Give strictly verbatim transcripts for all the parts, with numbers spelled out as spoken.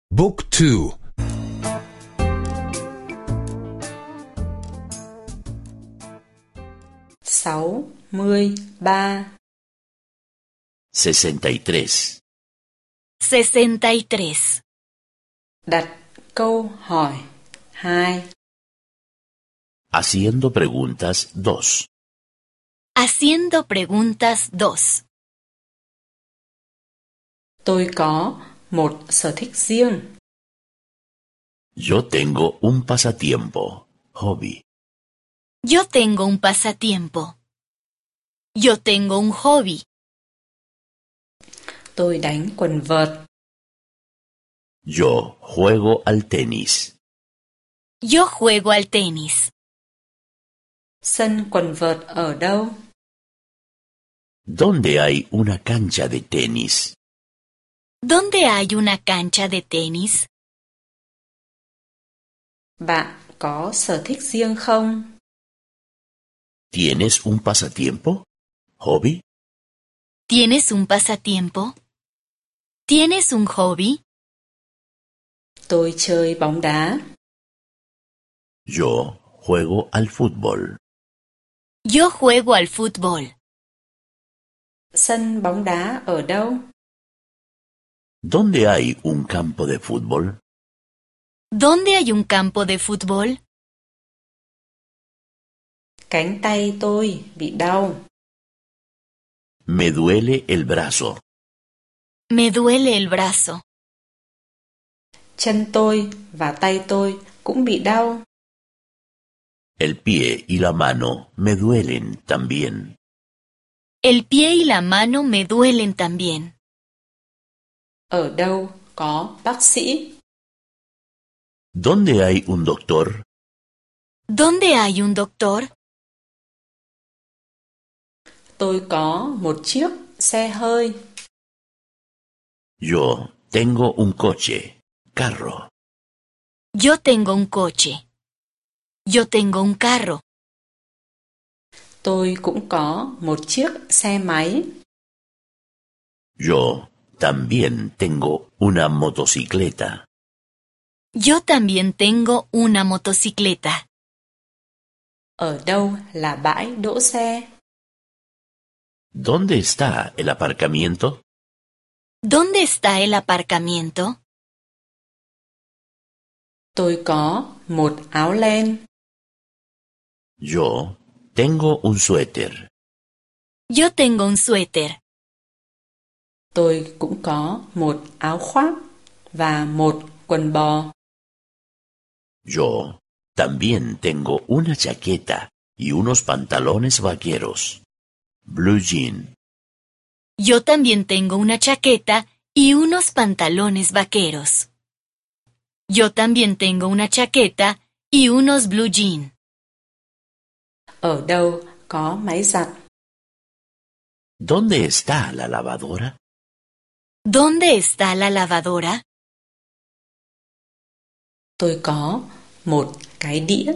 Book two. sáu mươi ba. sesenta y tres. sesenta y tres. Đặt câu hỏi hai. Haciendo preguntas dos. Haciendo preguntas dos. Tôi có một sở thích riêng. Yo tengo un pasatiempo, hobby. Yo tengo un pasatiempo. Yo tengo un hobby. Tôi đánh quần vợt. Yo juego al tenis. Yo juego al tenis. Sân quần vợt ở đâu? ¿Dónde hay una cancha de tenis? ¿Dónde hay una cancha de tenis? Bạn có sở thích riêng không? ¿Tienes un pasatiempo, hobby? ¿Tienes un pasatiempo? ¿Tienes un hobby? Tôi chơi bóng đá. Yo juego al fútbol. Yo juego al fútbol. Sân bóng đá ở đâu? ¿Dónde hay un campo de fútbol? ¿Dónde hay un campo de fútbol? Cánh tay tôi bị đau. Me duele el brazo. Me duele el brazo. Chân tôi và tay tôi cũng bị đau. El pie y la mano me duelen también. El pie y la mano me duelen también. Ở đâu có bác sĩ? ¿Dónde hay un doctor? ¿Dónde hay un doctor? Tôi có một chiếc xe hơi. Yo tengo un coche, carro. Yo tengo un coche. Yo tengo un carro. Tôi cũng có một chiếc xe máy. Yo también tengo una motocicleta. Yo también tengo una motocicleta. Ở đâu là bãi đỗ xe? ¿Dónde está el aparcamiento? ¿Dónde está el aparcamiento? Tôi có một áo len. Yo tengo un suéter. Yo tengo un suéter. Tôi cũng có một áo khoác và một quần bò. Yo también tengo una chaqueta y unos pantalones vaqueros. Blue jean. Yo también tengo una chaqueta y unos pantalones vaqueros. Yo también tengo una chaqueta y unos blue jeans. Ở đâu có máy giặt? ¿Dónde está la lavadora? ¿Dónde está la lavadora? Tôi có một cái đĩa.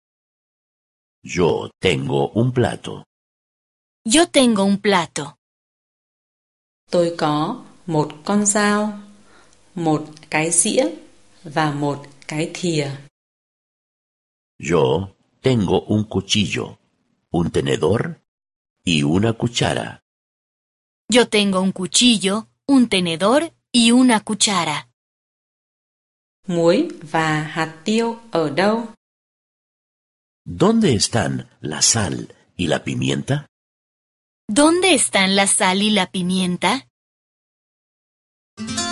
Yo tengo un plato. Yo tengo un plato. Tôi có một con dao, một cái dĩa và một cái thìa. Yo tengo un cuchillo, un tenedor y una cuchara. Yo tengo un cuchillo, un tenedor y una cuchara. Muối và hạt tiêu ở đâu? ¿Dónde están la sal y la pimienta? ¿Dónde están la sal y la pimienta?